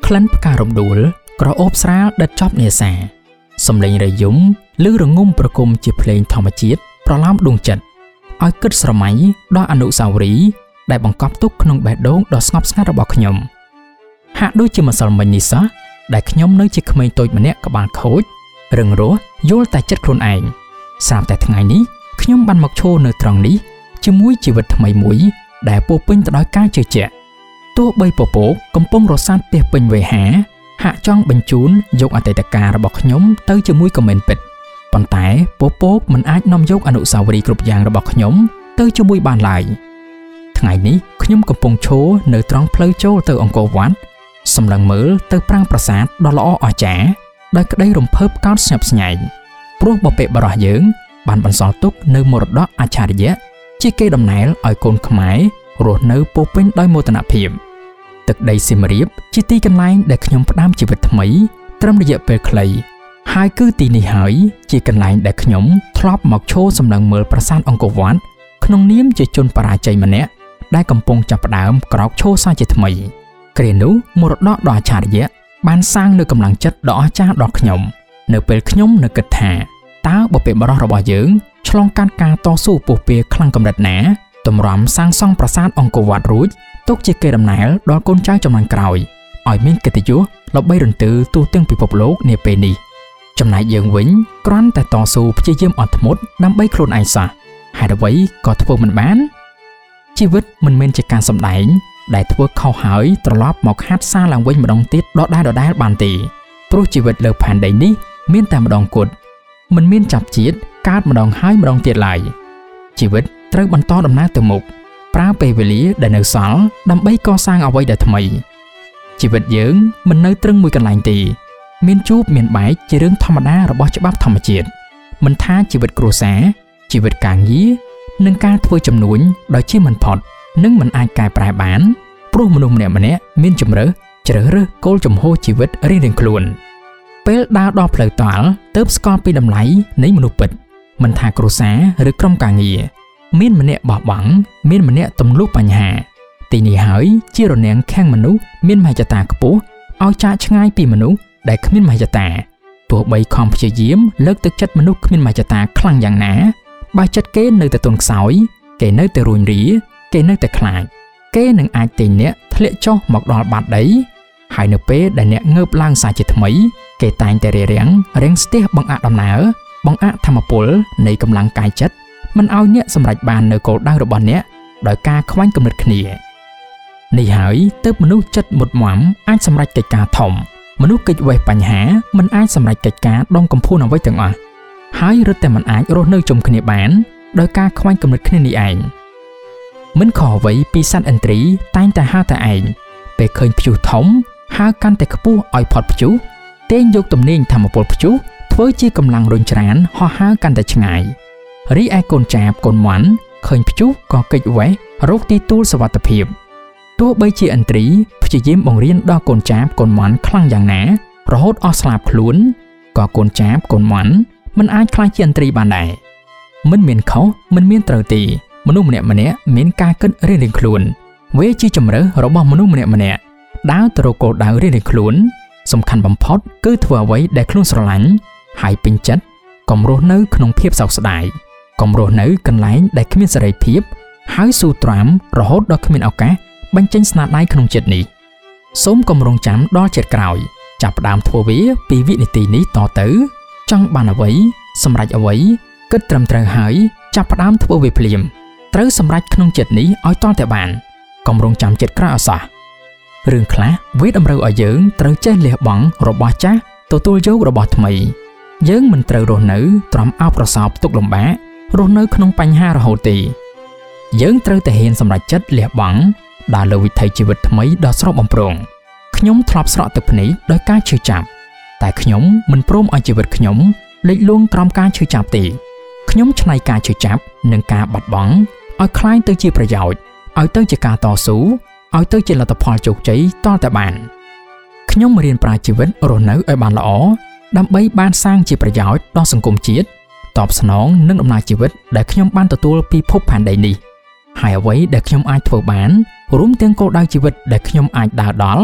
ក្លិនផ្ការំដួលក្រអូបស្រាលដិតចប់នេសាសំឡេងរយំឬរងំប្រគំជាភ្លេងធម្មជាតិប្រឡោមដួងចិត្តឲ្យគិតស្រមៃដល់អនុស្សាវរីយ៍ដែលបង្កប់ទុកក្នុងបេះដូងដ៏ស្ងប់ស្ងាត់របស់ខ្ញុំហាក់ដូចជាម្សិលមិញនេះសោះដែលខ្ញុំនៅជាក្មេងតូចម្នាក់ក្បាលខូចរឹងរូសយល់តែចិត្តខ្លួនឯងស្រាប់តែថ្ងៃនេះខ្ញុំបានមកឈរនៅត្រង់នេះជាមួយជីវិតថ្មីមួយដែលពោពេញទៅដោយការជឿជាក់ទោះបីពពកកំពុងរសាត់ពាសពេញវេហាហាក់ចង់បញ្ជូនយកអតីតកាលរបស់ខ្ញុំទៅជាមួយខមមិនពិតប៉ុន្តែពពកមិនអាចនាំយកអនុស្សាវរីយ៍គ្រប់យ៉ាងរបស់ខ្ញុំទៅជាមួយបានឡើយថ្ងៃនេះខ្ញុំកំពុងឈរនៅត្រង់ផ្លូវចូលទៅអង្គរវត្តសម្លឹងមើលទៅប្រាង្គប្រាសាទដ៏ល្អអស្ចារ្យដោយក្តីរំភើបកោតស្ញប់ស្ញែងព្រោះបពេបរោះយើងបានបន្សល់ទុកនៅមរតកអច្ឆរិយៈជាកេរដំណែលឲ្យកូនខ្មែររស់នៅពោពេញដោយមោទនភាពទឹកដីសៀមរាបជាទីកន្លែងដែលខ្ញុំផ្ដើមជីវិតថ្មីត្រឹមរយៈពេលខ្លីហើយគឺទីនេះហើយជាកន្លែងដែលខ្ញុំធ្លាប់មកឈរសម្លឹងមើលប្រាសាទអង្គរវត្តក្នុងនាមជាជនបរាជ័យម្នាក់ដែលកំពុងចាប់ផ្ដើមក្រោកឈរសាជាថ្មីគ្រានោះមរតកដ៏អច្ឆរិយៈបានសាងនូវកម្លាំងចិត្តដ៏អស្ចារ្យដល់ខ្ញុំនៅពេលខ្ញុំនឹកគិតថាតើបុព្វបុរសរបស់យើងឆ្លងកាត់ការតស៊ូពុះពៀខ្លាំងកម្រិតណាតម្រាំសាងសង់ប្រាសាទអង្គរវត្តរួចទុកជាកេរដំណែលដល់កូនចៅចំនួនក្រោយឲ្យមានកិត្តិយសល្បីរន្ទឺទូទាំងពិភពលោកនាពេលនេះចំណែកយើងវិញគ្រាន់តែតស៊ូព្យាយាមអត់ធ្មត់ដើម្បីខ្លួនឯងសោះហេតុអ្វីក៏ធ្វើមិនបានជីវិតមិនមែនជាការសម្ដែងដែលធ្វើខុសហើយត្រឡប់មកហាត់សារឡើងវិញម្ដងទៀតដដែលបានទេព្រោះជីវិតលើផែនដីនេះមានតែម្ដងគត់មិនមានចាប់ជាតិកើតម្ដងហើយម្ដងទៀតឡើយជីវិតត្រូវបន្តដំណើរទៅមុខប្រើពេលវេលាដែលនៅសល់ដើម្បីកសាងអ្វីដែលថ្មីជីវិតយើងមិននៅត្រឹងមួយកន្លែងទេមានជួបមានបែកជារឿងធម្មតារបស់ច្បាប់ធម្មជាតិមិនថាជីវិតគ្រួសារជីវិតការងារនិងការធ្វើចំនួនដោយជាមិនផុតនិងមិនអាចកែប្រែបានព្រោះមនុស្សម្នាក់មានជម្រើសជ្រើសរើសគោលជំហរជីវិតរៀងៗខ្លួនពេលដើរដល់ផ្លូវតល់ទើបស្គាល់ពីតម្លៃនៃមនុស្សពិតមិនថាគ្រួសារឬក្រុមការងារមានម្នាក់បោះបង់មានម្នាក់ទំលុះបញ្ហាទីនេះហើយជារនាំងខាងមនុស្សមានមហិច្ឆតាខ្ពស់ឲ្យចាកឆ្ងាយពីមនុស្សដែលគ្មានមហិច្ឆតាទោះបីខំព្យាយាមលើកទឹកចិត្តមនុស្សគ្មានមហិច្ឆតាខ្លាំងយ៉ាងណាបើចិត្តគេនៅតែទន់ខ្សោយគេនៅតែរួញរាគេនៅតែខ្លាចគេនឹងអាចទាញអ្នកធ្លាក់ចុះមកដល់បាតដីហើយនៅពេលដែលអ្នកងើបឡើងសាជាថ្មីគេតែងតែរាំងស្ទះបង្អាក់ដំណើរបង្អាក់ធម្មពលនៃកម្លាំងកាយចិត្តមិនឲ្យអ្នកសម្រេចបាននៅគោលដៅរបស់អ្នកដោយការខ្វាញ់គំនិតគ្នានេះហើយទើបមនុស្សចិត្តមុតមាំអាចសម្រេចកិច្ចការធំមនុស្សកិច្ចវេះបញ្ហាមិនអាចសម្រេចកិច្ចការដងកំភួនអ្វីទាំងអស់ហើយរឹតតែមិនអាចរស់នៅជុំគ្នាបានដោយការខ្វាញ់គំនិតគ្នានេះឯងមិនខុសអ្វីពីសត្វឥន្ទ្រីតែងតែហៅតែឯងពេលឃើញព្យុះធំហើរកាន់តែខ្ពស់ឲ្យផុតព្យុះទាញយកទំនាញធម្មពលព្យុះធ្វើជាកម្លាំងរុញច្រានហោះហើរកាន់តែឆ្ងាយរីឯកូនចាបកូនមាន់ឃើញព្យុះក៏គេចវេះរកទីទួលសុវត្ថិភាពទោះបីជាឥន្ទ្រីព្យាយាមបង្រៀនដល់កូនចាបកូនមាន់ខ្លាំងយ៉ាងណារហូតអស់ស្លាប់ខ្លួនក៏កូនចាបកូនមាន់មិនអាចខ្លាចជាឥន្ទ្រីបានដែរមិនមានខុសមិនមានត្រូវទេមនុស្សម្នាក់មានការគិតរៀងៗខ្លួនវាជាជំរើសរបស់មនុស្សម្នាក់ដើរទៅរកគោលដៅរៀងៗខ្លួនសំខាន់បំផុតគឺធ្វើអ្វីដែលខ្លួនស្រឡាញ់ហើយពេញចិត្តកុំរស់នៅក្នុងភាពសោកស្ដាយកុំរស់នៅកន្លែងដែលគ្មានសេរីភាពហើយស៊ូទ្រាំរហូតដល់គ្មានឱកាសបញ្ចេញស្នាដៃក្នុងចិត្តនេះសូមកុំរងចាំដល់ជាតិក្រោយចាប់ផ្ដើមធ្វើវាពីវិនាទីនេះតទៅចង់បានអ្វីសម្រេចអ្វីគិតត្រឹមត្រូវហើយចាប់ផ្ដើមធ្វើវាភ្លាមត្រូវសម្រេចក្នុងចិត្តនេះឲ្យតតែបានកុំរងចាំចិត្តក្រោយអសោះរឿងខ្លះវាតម្រូវឲ្យយើងត្រូវចេះលះបង់របស់ចាស់ទទួលយករបស់ថ្មីយើងមិនត្រូវរស់នៅទ្រាំអោបក្រសោបទុក្ខលំបាករស់នៅក្នុងបញ្ហារហូតទេយើងត្រូវតែហ៊ានសម្រេចចិត្តលះបង់ដើរលើវិថីជីវិតថ្មីដ៏ស្រស់បំព្រងខ្ញុំធ្លាប់ស្រក់ទឹកភ្នែកដោយការឈឺចាប់តែខ្ញុំមិនព្រមឲ្យជីវិតខ្ញុំលិចលង់ក្រោមការឈឺចាប់ទេខ្ញុំឆ្នៃការឈឺចាប់និងការបាត់បង់ឲ្យคล้ายទៅជាប្រយោជន៍ឲ្យទៅជាការតស៊ូឲ្យទៅជាលទ្ធផលជោគជ័យតតែបានខ្ញុំរៀនប្រើជីវិតរស់នៅឲ្យបានល្អដើម្បីបានសាងជាប្រយោជន៍ដល់សង្គមជាតិតបស្នងនឹងដំណើរជីវិតដែលខ្ញុំបានទទួលពីភពផែនដីនេះហើយអ្វីដែលខ្ញុំអាចធ្វើបានរួមទាំងគោលដៅជីវិតដែលខ្ញុំអាចដើរដល់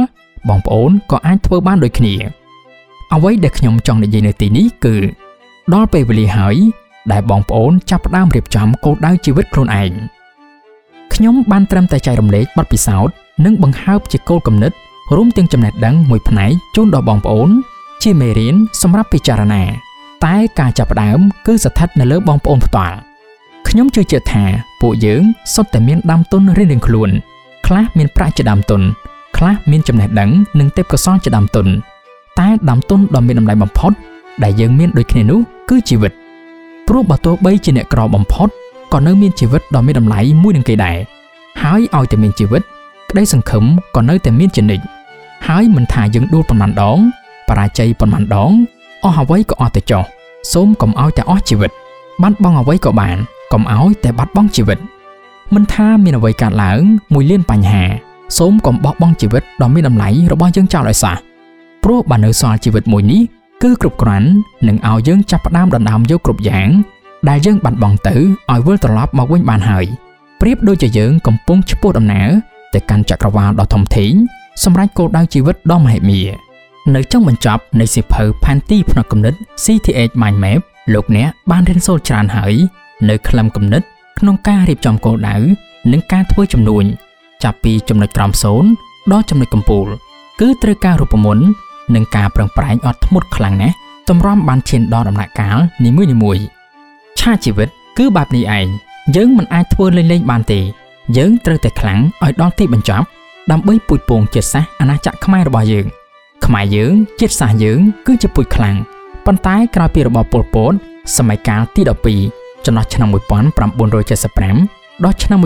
បងប្អូនក៏អាចធ្វើបានដូចគ្នាអ្វីដែលខ្ញុំចង់និយាយនៅទីនេះគឺដល់ពេលវេលាហើយដែលបងប្អូនចាប់ផ្ដើមរៀបចំគោលដៅជីវិតខ្លួនឯងខ្ញុំបានត្រឹមតែចែករំលែកបទពិសោធន៍និងបង្ហើបជាគោលគំនិតរួមទាំងចំណេះដឹងមួយផ្នែកជូនដល់បងប្អូនជាមេរៀនសម្រាប់ពិចារណាតែការចាប់ផ្ដើមគឺស្ថិតនៅលើបងប្អូនផ្ទាល់ខ្ញុំជឿជាក់ថាពួកយើងសុទ្ធតែមានដើមទុនរៀងៗខ្លួនខ្លះមានប្រាក់ជាដើមទុនខ្លះមានចំណេះដឹងនិងទេពកោសល្យជាដើមទុនតែដើមទុនដ៏មានតម្លៃបំផុតដែលយើងមានដូចគ្នានោះគឺជីវិតព្រោះបើទោះបីជាអ្នកក្របំផុតក៏នៅមានជីវិតដ៏មានតម្លៃមួយនឹងគេដែរហើយឲ្យតែមានជីវិតក្តីសង្ឃឹមក៏នៅតែមានជានិច្ចហើយមិនថាយើងដួលប៉ុន្មានដងបរាជ័យប៉ុន្មានដងអស់អ្វីក៏អស់ទៅចុះសូមកុំឲ្យតែអស់ជីវិតបាត់បង់អ្វីក៏បានកុំឲ្យតែបាត់បង់ជីវិតមិនថាមានអ្វីកើតឡើង1លានបញ្ហាសូមកុំបោះបង់ជីវិតដ៏មានតម្លៃរបស់យើងចោលឲ្យសោះព្រោះបើនៅសល់ជីវិតមួយនេះគឺគ្រប់គ្រាន់នឹងឲ្យយើងចាប់ផ្ដើមដណ្ដើមយកគ្រប់យ៉ាងដែលយើងបាត់បង់ទៅឲ្យវិលត្រឡប់មកវិញបានហើយប្រៀបដូចជាយើងកំពុងឆ្ពោះដំណើរទៅកាន់ចក្រវាឡដ៏ធំធេងសម្រាប់គោលដៅជីវិតដ៏មហិមានៅចុងបញ្ចប់នៃសៀវភៅផែនទីផ្នែកគំនិត CTH Mind Map លោកអ្នកបានរៀនសូត្រច្រើនហើយនៅខ្លឹមគំនិតក្នុងការរៀបចំគោលដៅនិងការធ្វើចំនួនចាប់ពីចំណុចក្រោម0ដល់ចំណុចកំពូលគឺត្រូវការរូបមន្តនិងការប្រឹងប្រែងអត់ធ្មត់ខ្លាំងណាស់តម្រាំបានឈានដល់ដំណាក់កាលនីមួយៗឆាកជីវិតគឺបែបនេះឯងយើងមិនអាចធ្វើលេងៗបានទេយើងត្រូវតែខ្លាំងឲ្យដល់ទីបញ្ចប់ដើម្បីពូជពងជាតិសាសន៍អាណាចក្រខ្មែររបស់យើងខ្មែរយើងជាតិសាសន៍យើងគឺជាពូជខ្លាំងប៉ុន្តែក្រោយពីរបបប៉ុលពតសម័យកាលទី12ចន្លោះឆ្នាំ1975ដល់ឆ្នាំ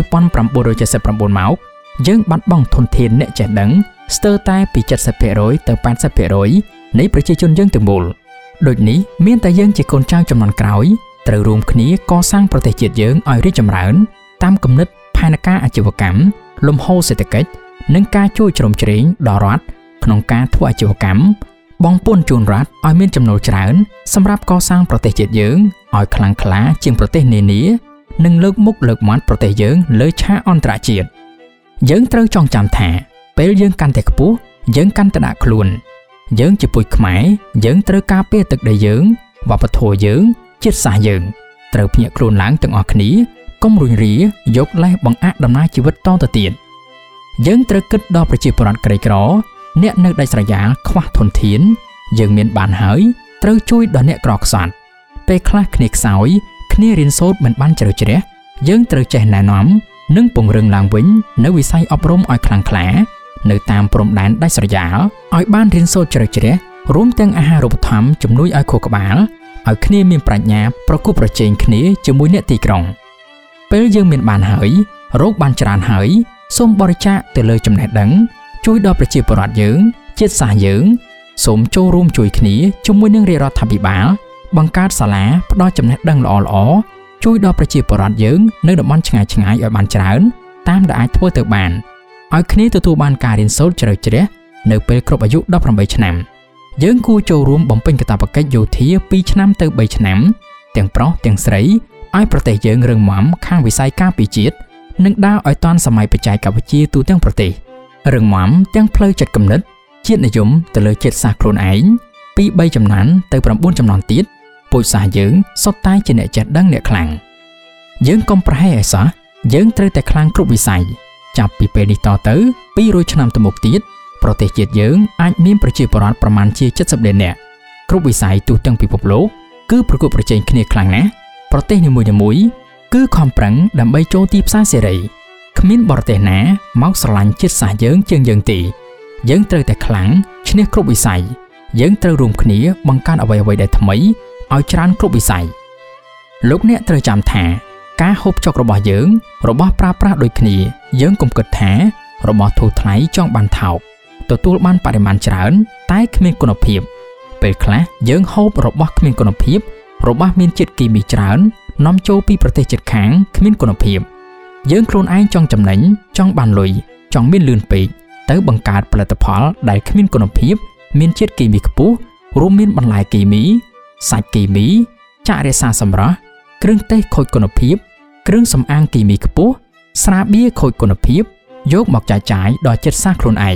1979មកយើងបាត់បង់ធនធានអ្នកចេះដឹងស្ទើរតែពី 70% ទៅ 80% នៃប្រជាជនយើងទាំងមូលដូចនេះមានតែយើងជាកូនចៅជំនាន់ក្រោយត្រូវរួមគ្នាកសាងប្រទេសជាតិយើងឲ្យរីកចម្រើនតាមគំនិតផែនការអាជីវកម្មលំហូរសេដ្ឋកិច្ចនិងការជួយជ្រោមជ្រែងដល់រដ្ឋក្នុងការធ្វើអាជីវកម្មបងពុនជូនរដ្ឋឲ្យមានចំណូលច្រើនសម្រាប់កសាងប្រទេសជាតិយើងឲ្យខ្លាំងក្លាជាងប្រទេសនានានិងលើកមុខលើកមាត់ប្រទេសយើងលើឆាកអន្តរជាតិយើងត្រូវចងចាំថាពេលយើងកាន់តែខ្ពស់យើងកាន់តែដាក់ខ្លួនយើងជាពូជខ្មែរយើងត្រូវការពារទឹកដីយើងវប្បធម៌យើងជាតិសាសន៍យើងត្រូវភ្ញាក់ខ្លួនឡើងទាំងអស់គ្នាកុំរុញរាយកលេសបង្អាក់ដំណើរជីវិតតទៅទៀតយើងត្រូវគិតដល់ប្រជាពលរដ្ឋក្រីក្រអ្នកនៅដាច់ស្រយាលខ្វះធនធានយើងមានបានហើយត្រូវជួយដល់អ្នកក្រខ្សត់ពេលខ្លះគ្នាខ្សោយគ្នារៀនសូត្រមិនបានជ្រៅជ្រះយើងត្រូវចេះណែនាំនិងពង្រឹងឡើងវិញនៅវិស័យអប់រំឲ្យខ្លាំងក្លានៅតាមព្រំដែនដាច់ស្រយាលឲ្យបានរៀនសូត្រជ្រៅជ្រះរួមទាំងអាហារូបត្ថម្ភជំនួយឲ្យខួរក្បាលឲ្យគ្នាមានប្រាជ្ញាប្រកួតប្រជែងគ្នាជាមួយអ្នកទីក្រុងពេលយើងមានបានហើយរោគបានច្រើនហើយសូមបរិច្ចាគទៅលើចំណេះដឹងជួយដល់ប្រជាពលរដ្ឋយើងជាតិសាសន៍យើងសូមចូលរួមជួយគ្នាជាមួយនឹងរាជរដ្ឋាភិបាលបង្កើតសាលាផ្ដល់ចំណេះដឹងល្អៗជួយដល់ប្រជាពលរដ្ឋយើងនៅតំបន់ឆ្ងាយៗឲ្យបានច្រើនតាមដែលអាចធ្វើទៅបានឲ្យគ្នាទទួលបានការរៀនសូត្រជ្រៅជ្រះនៅពេលគ្រប់អាយុ18ឆ្នាំយើងគួរចូលរួមបំពេញកាតព្វកិច្ចយោធា2ឆ្នាំទៅ3ឆ្នាំទាំងប្រុសទាំងស្រីឲ្យប្រទេសយើងរឹងមាំខាងវិស័យការពារជាតិនិងដើរឲ្យទាន់សម័យបច្ចេកវិទ្យាទូទាំងប្រទេសរឹងមាំទាំងផ្លូវចិត្តគំនិតជាតិនិយមទៅលើជាតិសាសន៍ខ្លួនឯងពី3ចំនួនទៅ9ចំនួនទៀតពូជសាសន៍យើងសុទ្ធតែជាអ្នកចេះដឹងអ្នកខ្លាំងយើងកុំប្រហែសឲ្យសោះយើងត្រូវតែខ្លាំងគ្រប់វិស័យចាប់ពីពេលនេះតទៅ200ឆ្នាំទៅមុខទៀតប្រទេសជាតិយើងអាចមានប្រជាពលរដ្ឋប្រមាណជា70លាននាក់គ្រប់វិស័យទូទាំងពិភពលោកគឺប្រកួតប្រជែងគ្នាខ្លាំងណាស់ប្រទេសនីមួយៗគឺខំប្រឹងដើម្បីចូលទីផ្សារសេរីគ្មានបរទេសណាមកស្រឡាញ់ជាតិសាសន៍យើងជាងយើងទេយើងត្រូវតែខ្លាំងឈ្នះគ្រប់វិស័យយើងត្រូវរួមគ្នាបង្កើតអ្វីៗដែលថ្មីឲ្យច្រើនគ្រប់វិស័យលោកអ្នកត្រូវចាំថាការហូបចុករបស់យើងរបស់ប្រើប្រាស់ដូចគ្នាយើងកុំគិតថារបស់ធូរថ្លៃចង់បានថោកទទួលបានបរិមាណច្រើនតែគ្មានគុណភាពពេលខ្លះយើងហូបរបស់គ្មានគុណភាពរបស់មានជាតិគីមីច្រើននាំចូលពីប្រទេសជិតខាងគ្មានគុណភាពយើងខ្លួនឯងចង់ចំណេញចង់បានលុយចង់មានលឿនពេកទៅបង្កើតផលិតផលដែលគ្មានគុណភាពមានជាតិគីមីខ្ពស់រួមមានបន្លែគីមីសាច់គីមីចាក់រក្សាសម្រស់គ្រឿងទេសខូចគុណភាពគ្រឿងសម្អាងគីមីខ្ពស់ស្រាបៀរខូចគុណភាពយកមកចាយដល់ចិត្តសាស្ត្រខ្លួនឯង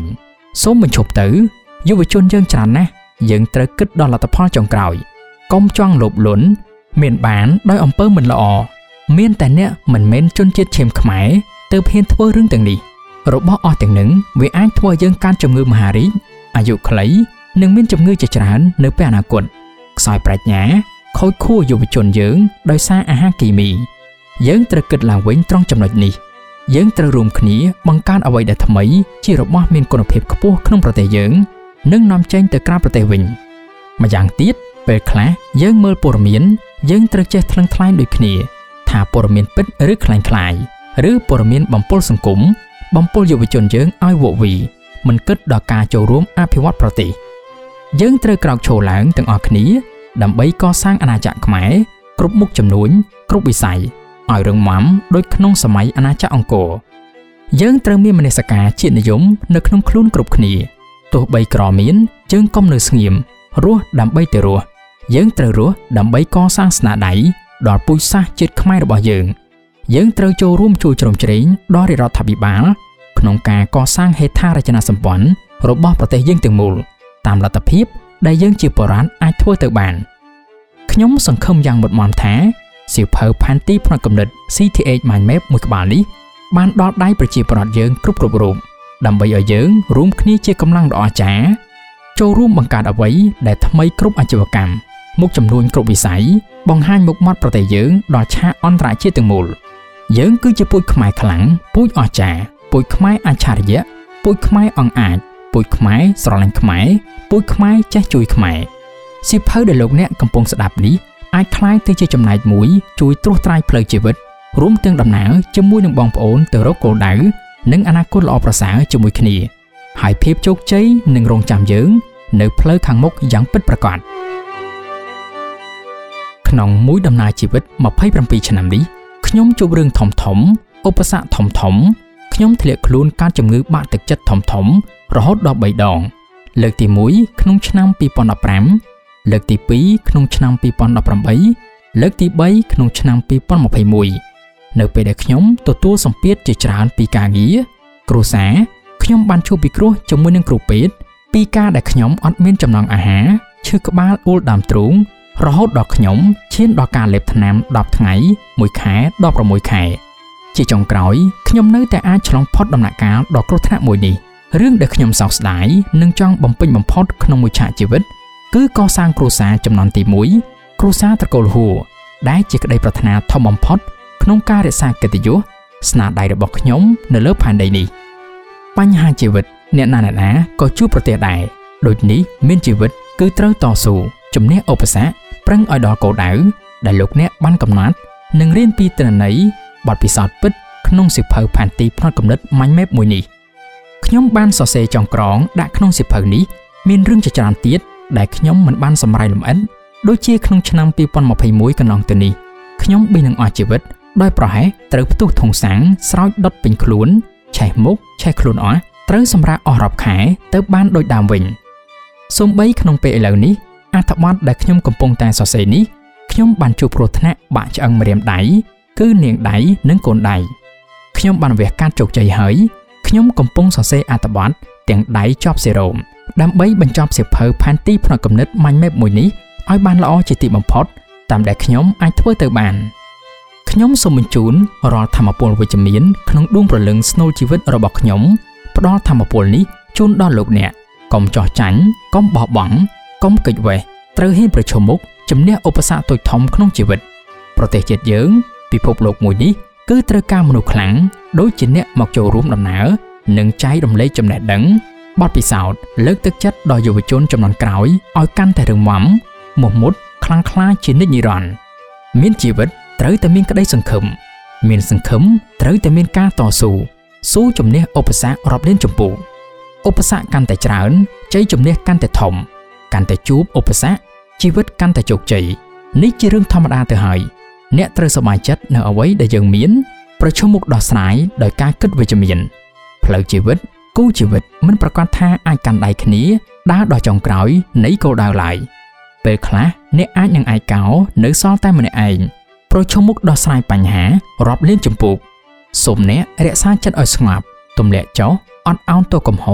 សូមបញ្ឈប់ទៅយុវជនយើងច្រើនណាស់យើងត្រូវគិតដល់លទ្ធផលចុងក្រោយកុំចង់លោភលន់មានបានដោយអំពើមិនល្អមានតែអ្នកមិនមែនជនជាតិឈាមខ្មែរទើបហ៊ានធ្វើរឿងទាំងនេះរបស់អស់ទាំងនឹងវាអាចធ្វើឲ្យយើងកើតជំងឺមហារីកអាយុខ្លីនិងមានជំងឺជាច្រើននៅពេលអនាគតខ្សោយប្រាជ្ញាខូចខួរយុវជនយើងដោយសារអាហារគីមីយើងត្រូវគិតឡើងវិញត្រង់ចំណុចនេះយើងត្រូវរួមគ្នាបង្កើតអ្វីដែលថ្មីជារបស់មានគុណភាពខ្ពស់ក្នុងប្រទេសយើងនិងនាំចេញទៅក្រៅប្រទេសវិញម្យ៉ាងទៀតពេលខ្លះយើងមើលព័ត៌មានយើងត្រូវចេះថ្លឹងថ្លែងដូចគ្នាថាព័ត៌មានពិតឬคล้ายៗឬព័ត៌មានបំពុលសង្គមបំពុលយុវជនយើងឲ្យវក់វីមិនគិតដល់ការចូលរួមអភិវឌ្ឍប្រទេសយើងត្រូវក្រោកឈរឡើងទាំងអស់គ្នាដើម្បីកសាងអាណាចក្រខ្មែរគ្រប់មុខចំនួនគ្រប់វិស័យឲ្យរឹងមាំដូចក្នុងសម័យអាណាចក្រអង្គរយើងត្រូវមានមនសិការជាតិនិយមនៅក្នុងខ្លួនគ្រប់គ្នាទោះបីក្រមានយើងកុំនៅស្ងៀមរស់ដើម្បីទៅរស់យើងត្រូវរស់ដើម្បីកសាងស្នាដៃដល់ពូជសាសន៍ជាតិខ្មែររបស់យើងត្រូវចូលរួមជួយជ្រោមជ្រែងដល់រដ្ឋាភិបាលក្នុងការកសាងហេដ្ឋារចនាសម្ព័ន្ធរបស់ប្រទេសយើងទាំងមូលតាមលទ្ធភាពដែលយើងជាបរិបទអាចធ្វើទៅបានខ្ញុំសង្ឃឹមយ៉ាងមុតមមថាសៀវភៅផែនទីផ្នែកគំនិត CTH Mind Map មួយក្បាលនេះបានដល់ដៃប្រជាពលរដ្ឋយើងគ្រប់រូបដើម្បីឲ្យយើងរួមគ្នាជាកម្លាំងដ៏អស្ចារ្យចូលរួមបង្កើតអ្វីដែលថ្មីគ្រប់អាជីវកម្មមុខចំនួនគ្រប់វិស័យបង្ហាញមុខមាត់ប្រទេសយើងដល់ឆាកអន្តរជាតិទាំងមូលយើងគឺជាពូជខ្មែរខ្លាំងពូជអស្ចារ្យពូជខ្មែរអច្ឆរិយៈពូជខ្មែរអង្អាចពូជខ្មែរស្រឡាញ់ខ្មែរពូជខ្មែរចេះជួយខ្មែរសៀវភៅដែលលោកអ្នកកំពុងស្ដាប់នេះអាចក្លាយទៅជាចំណែកមួយជួយត្រួសត្រាយផ្លូវជីវិតរួមទាំងដំណើរជាមួយនឹងបងប្អូនទៅរកគោលដៅនិងអនាគតល្អប្រសើរជាមួយគ្នាហើយភាពជោគជ័យនឹងរងចាំយើងនៅផ្លូវខាងមុខយ៉ាងពិតប្រាកដក្នុងមួយដំណើរជីវិត27ឆ្នាំនេះខ្ញុំជួបរឿងធំឧបសគ្គធំខ្ញុំធ្លាក់ខ្លួនកើតជំងឺបាក់ទឹកចិត្តធំរហូតដល់3ដងលើកទី1ក្នុងឆ្នាំ2015លើកទី2ក្នុងឆ្នាំ2018លើកទី3ក្នុងឆ្នាំ2021នៅពេលដែលខ្ញុំទទួលសម្ពាធជាច្រើនពីការងារគ្រួសារខ្ញុំបានជួបពិគ្រោះជាមួយនឹងគ្រូពេទ្យពីការដែលខ្ញុំអត់មានចំណង់អាហារឈឺក្បាលអួលដើមទ្រូងរហូតដល់ខ្ញុំឈានដល់ការលេបថ្នាំ10ថ្ងៃ1ខែ16ខែជាចុងក្រោយខ្ញុំនៅតែអាចឆ្លងផុតដំណាក់កាលដ៏គ្រោះថ្នាក់មួយនេះរឿងដែលខ្ញុំសោកស្ដាយនិងចង់បំពេញបំផុតក្នុងមួយឆាកជីវិតគឺកសាងគ្រួសារចំនួនទី1គ្រួសារត្រកូលហួរដែលជាក្តីប្រាថ្នាធំបំផុតក្នុងការរក្សាកិត្តិយសស្នាដៃរបស់ខ្ញុំនៅលើផែនដីនេះបញ្ហាជីវិតអ្នកណាក៏ជួបប្រទះដែរដូចនេះមានជីវិតគឺត្រូវតស៊ូជំនះឧបសគ្គប្រឹងឲ្យដល់គោលដៅដែលលោកអ្នកបានកំណត់និងរៀនពីទិន្នន័យបទពិសោធន៍ពិតក្នុងសៀវភៅផែនទីផ្នែកគំនិត Mind Map មួយនេះខ្ញុំបានសរសេរចុងក្រងដាក់ក្នុងសៀវភៅនេះមានរឿងជាច្រើនទៀតដែលខ្ញុំមិនបានសម្រេចលម្អិតដូចជាក្នុងឆ្នាំ2021កន្លងទៅនេះខ្ញុំប៊ីនឹងអស់ជីវិតដោយប្រហែសត្រូវផ្ទុះធុងសាំងស្រោចដុតពេញខ្លួនឆេះមុខឆេះខ្លួនអស់ត្រូវសម្រាកអស់រាប់ខែទៅបានដូចដើមវិញសូម្បីក្នុងពេលឥឡូវនេះអត្ថបទដែលខ្ញុំកំពុងតែសរសេរនេះខ្ញុំបានជួបគ្រោះថ្នាក់បាក់ឆ្អឹងម្រាមដៃគឺនាងដៃនិងកូនដៃខ្ញុំបានវះកាត់ជោគជ័យហើយខ្ញុំកំពុងសរសេរអត្ថបទទាំងដៃចប់សេរ៉ូមដើម្បីបញ្ចប់សៀវភៅផែនទីផ្នែកគំនិត Mind Map មួយនេះឲ្យបានល្អជាទីបំផុតតាមដែលខ្ញុំអាចធ្វើទៅបានខ្ញុំសូមបញ្ជូនរាល់ធម៌ពលវិជ្ជមានក្នុងដួងព្រលឹងស្នូលជីវិតរបស់ខ្ញុំផ្ដល់ធម៌ពលនេះជូនដល់លោកអ្នកកុំចោះចាញ់កុំបោះបង់កុំគេចវេះត្រូវហ៊ានប្រឈមមុខជំនះឧបសគ្គតូចធំក្នុងជីវិតប្រទេសជាតិយើងពិភពលោកមួយនេះគឺត្រូវការមនុស្សខ្លាំងដូចជាអ្នកមកចូលរួមដំណើរនិងចែករំលែកចំណេះដឹងបទពិសោធន៍លើកទឹកចិត្តដល់យុវជនជំនាន់ក្រោយឲ្យកាន់តែរឹងមាំមោះមុតខ្លាំងក្លាជានិច្ចនិរន្តរ៍មានជីវិតត្រូវតែមានក្តីសង្ឃឹមមានសង្ឃឹមត្រូវតែមានការតស៊ូស៊ូជំនះឧបសគ្គរាប់លានចម្ពោះឧបសគ្គកាន់តែច្រើនជ័យជំនះកាន់តែធំកាន់តែជួបឧបសគ្គជីវិតកាន់តែជោគជ័យនេះជារឿងធម្មតាទៅហើយអ្នកត្រូវសប្បាយចិត្តនៅអ្វីដែលយើងមានប្រឈមមុខដោះស្រាយដោយការគិតវិជ្ជមានផ្លូវជីវិតគូជីវិតមិនប្រកាសថាអាចកាន់ដៃគ្នាដើរដល់ចុងក្រោយនៃគោលដៅឡើយពេលខ្លះអ្នកអាចនឹងឯកោនៅសល់តែម្នាក់ឯងប្រឈមមុខដោះស្រាយបញ្ហារាប់លានចម្ពោះសូមអ្នករក្សាចិត្តឲ្យស្ងប់ទម្លាក់ចុះអត់ឱនទោសកំហុស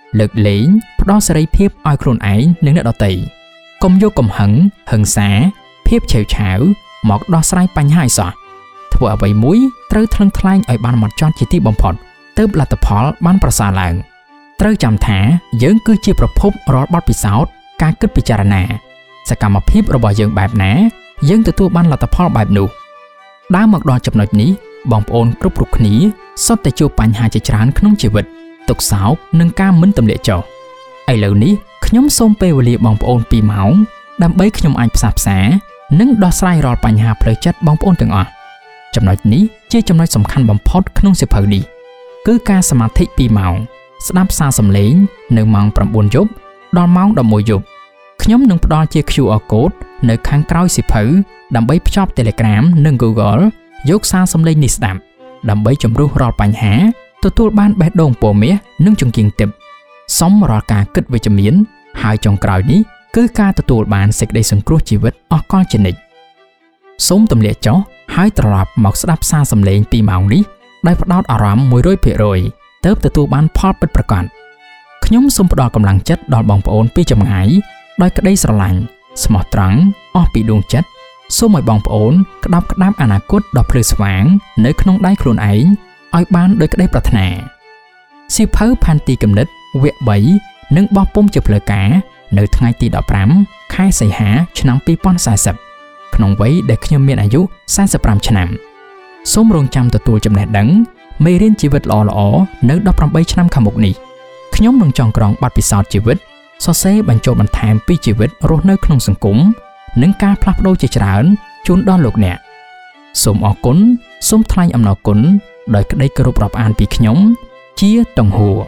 លើកលែងផ្ដល់សេរីភាពឲ្យខ្លួនឯងនិងអ្នកដទៃកុំយកកំហឹងហិង្សាភាពឆេវឆាវមកដោះស្រាយបញ្ហាឲ្យសោះធ្វើអ្វីមួយត្រូវថ្លឹងថ្លែងឲ្យបានហ្មត់ចត់ជាទីបំផុតទើបលទ្ធផលបានប្រសើរឡើងត្រូវចាំថាយើងគឺជាប្រភពរាល់បទពិសោធន៍ការគិតពិចារណាសកម្មភាពរបស់យើងបែបណាយើងទទួលបានលទ្ធផលបែបនោះដើរមកដល់ចំណុចនេះបងប្អូនគ្រប់គ្នាសុទ្ធតែជួបបញ្ហាជាច្រើនក្នុងជីវិតទុក្ខសោកនិងការមិនទម្លាក់ចុះឥឡូវនេះខ្ញុំសូមពេលវេលាបងប្អូន2ម៉ោងដើម្បីខ្ញុំអាចផ្សះផ្សានិងដោះស្រាយរាល់បញ្ហាផ្លូវចិត្តបងប្អូនទាំងអស់ចំណុចនេះជាចំណុចសំខាន់បំផុតក្នុងសៀវភៅនេះគឺការសមាធិ2ម៉ោងស្ដាប់សារសំឡេងនៅម៉ោង9យប់ដល់ម៉ោង11យប់ខ្ញុំនឹងផ្ដល់ជា QR code នៅខាងក្រោយសៀវភៅដើម្បីភ្ជាប់ Telegram និង Google យកសារសំឡេងនេះស្ដាប់ដើម្បីជំរុះរាល់បញ្ហាទទួលបានបេះដូងពណ៌មាសនិងចង្គៀងទិព្វសមរាល់ការគិតវិជ្ជមានហើយចុងក្រោយនេះគឺការទទួលបានសេចក្តីសង្គ្រោះជីវិតអស់កលជានិច្ចសូមទម្លាក់ចុះហើយត្រឡប់មកស្ដាប់សារសំឡេង2ម៉ោងនេះដោយផ្ដោតអារម្មណ៍ 100% ទើបទទួលបានផលពិតប្រាកដខ្ញុំសូមផ្ដល់កម្លាំងចិត្តដល់បងប្អូនពីចម្ងាយដោយក្តីស្រឡាញ់ស្មោះត្រង់អស់ពីដួងចិត្តសូមឲ្យបងប្អូនក្តាប់ក្តាប់អនាគតដ៏ភ្លឺស្វាងនៅក្នុងដៃខ្លួនឯងឲ្យបានដោយក្តីប្រាថ្នាសៀវភៅផែនទីគំនិតវគ្គ3នឹងបោះពុម្ពជាផ្លូវការនៅថ្ងៃទី15ខែសីហាឆ្នាំ2040ក្នុងវ័យដែលខ្ញុំមានអាយុ45ឆ្នាំសូមរងចាំទទួលចំណេះដឹងមេរៀនជីវិតល្អៗនៅ18ឆ្នាំខាងមុខនេះខ្ញុំនឹងចងក្រងបទពិសោធន៍ជីវិតសរសេរបញ្ចូលបន្ថែមពីជីវិតរស់នៅក្នុងសង្គមនិងការផ្លាស់ប្ដូរជាច្រើនជូនដល់លោកអ្នកសូមអរគុណសូមថ្លែងអំណរគុណដោយក្តីគោរពរាប់អានពីខ្ញុំជាតុងហួរ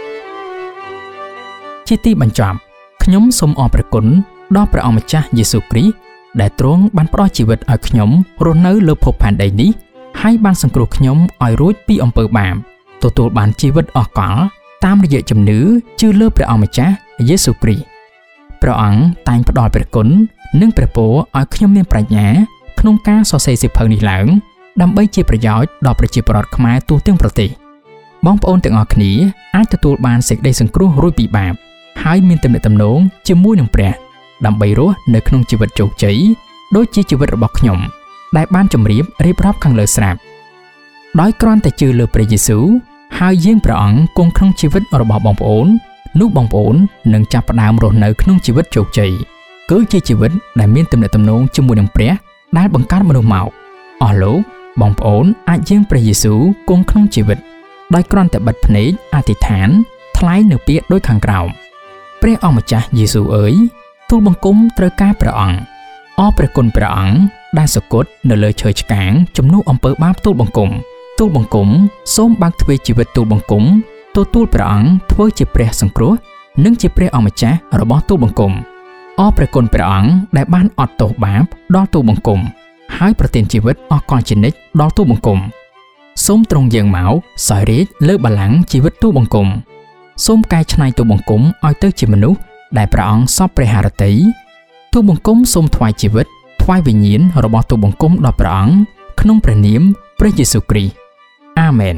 ជាទីបញ្ចប់ខ្ញុំសូមអរព្រគុណដល់ព្រះអង្គម្ចាស់យេស៊ូវគ្រីស្ទដែលទ្រង់បានផ្ដល់ជីវិតឲ្យខ្ញុំរស់នៅលើភពផែនដីនេះហើយបានសង្គ្រោះខ្ញុំឲ្យរួចពីអំពើបាបទទួលបានជីវិតអស់កលតាមរយៈជំនឿជឿលើព្រះអង្គម្ចាស់យេស៊ូវគ្រីស្ទព្រះអង្គតែងផ្ដល់ព្រះគុណនិងព្រះពរឲ្យខ្ញុំមានប្រាជ្ញាក្នុងការសរសេរសៀវភៅនេះឡើងដើម្បីជាប្រយោជន៍ដល់ប្រជាពលរដ្ឋខ្មែរទូទាំងប្រទេសបងប្អូនទាំងអស់គ្នាអាចទទួលបានសេចក្តីសង្គ្រោះរួចពីបាបហើយមានទំនាក់ទំនងជាមួយនឹងព្រះដើម្បីរស់នៅក្នុងជីវិតជោគជ័យដូចជាជីវិតរបស់ខ្ញុំដែលបានជម្រាបរៀបរាប់ខាងលើស្រាប់ដោយគ្រាន់តែជឿលើព្រះយេស៊ូវហើយយាងព្រះអង្គគង់ក្នុងជីវិតរបស់បងប្អូននោះបងប្អូននឹងចាប់ផ្ដើមរស់នៅក្នុងជីវិតជោគជ័យគឺជាជីវិតដែលមានទំនាក់ទំនងជាមួយនឹងព្រះដែលបង្កើតមនុស្សមកអស់លោកបងប្អូនអាចយាងព្រះយេស៊ូវគង់ក្នុងជីវិតដោយគ្រាន់តែបិទភ្នែកអធិដ្ឋានថ្លែងនៅពាក្យដូចខាងក្រោមព្រះអង្គម្ចាស់យេស៊ូវអើយទូលបង្គំត្រូវការព្រះអង្គអរព្រះគុណព្រះអង្គដែលសគត់នៅលើឈើឆ្កាងជំនួសអំពើបាបទូលបង្គំសូមបើកទ្វារជីវិតទូលបង្គំទទួលព្រះអង្គធ្វើជាព្រះសង្គ្រោះនិងជាព្រះអង្គម្ចាស់របស់ទូលបង្គំអរព្រះគុណព្រះអង្គដែលបានអត់ទោសបាបដល់ទូលបង្គំហើយប្រទានជីវិតអស់កលជានិច្ចដល់ទូលបង្គំសូមទ្រង់យាងមកសោយរាជ្យលើបល្ល័ង្កជីវិតទូលបង្គំសូមកែច្នៃទូលបង្គំឲ្យទៅជាមនុស្សដែលព្រះអង្គសពព្រះハរតីទូលបង្គំសូមថ្វាយជីវិតថ្វាយវិញ្ញាណរបស់ទូលបង្គំដល់ព្រះអង្គក្នុងព្រះនាមព្រះយេស៊ូវគ្រីស្ទអាមែន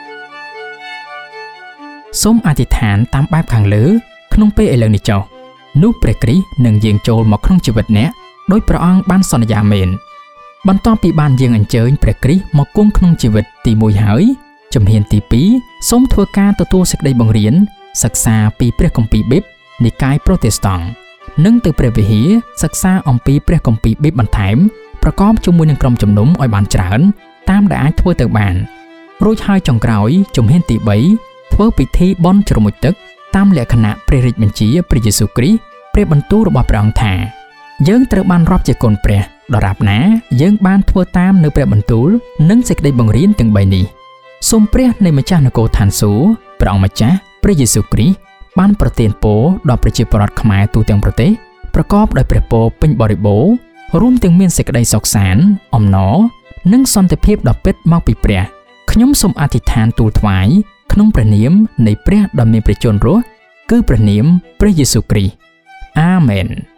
សូមអធិដ្ឋានតាមបែបខាងលើក្នុងពេលឥឡូវនេះចុះនោះព្រះគ្រីស្ទនឹងយាងចូលមកក្នុងជីវិតអ្នកដោយព្រះអង្គបានសន្យាមែនបន្ទាប់ពីបានយាងអញ្ជើញព្រះគ្រីស្ទមកគង់ក្នុងជីវិតទី1ហើយជំហានទី2សូមធ្វើការទទួលសេចក្តីបង្រៀនសិក្សាពីព្រះគម្ពីរប៊ីបនិកាយប្រូតេស្តង់និងទៅព្រះវិហារសិក្សាអំពីព្រះគម្ពីរប៊ីបបន្ថែមប្រកបជាមួយនឹងក្រុមជំនុំឲ្យបានច្រើនតាមដែលអាចធ្វើទៅបានរួចហើយចុងក្រោយជំហានទី3ធ្វើពិធីបុណ្យជ្រមុជទឹកតាមលក្ខណៈព្រះរាជបញ្ជាព្រះយេស៊ូវគ្រីស្ទព្រះបន្ទូលរបស់ព្រះអង្គថាយើងត្រូវបានរាប់ជាកូនព្រះដរាបណាយើងបានធ្វើតាមនៅព្រះបន្ទូលនិងសេចក្តីបង្រៀនទាំង3នេះសូមព្រះនៃម្ចាស់នគរឋានសួគ៌ព្រះអង្គម្ចាស់ព្រះយេស៊ូវគ្រីស្ទបានប្រទានពរដល់ប្រជាពលរដ្ឋខ្មែរទូទាំងប្រទេសប្រកបដោយព្រះពរពេញបរិបូរណ៍រួមទាំងមានសេចក្តីសុខសាន្តអំណរនិងសន្តិភាពដ៏ពិតមកពីព្រះខ្ញុំសូមអធិដ្ឋានទូលថ្វាយក្នុងព្រះនាមនៃព្រះដ៏មានព្រះជន្មរស់គឺព្រះនាមព្រះយេស៊ូវគ្រីស្ទអាមែន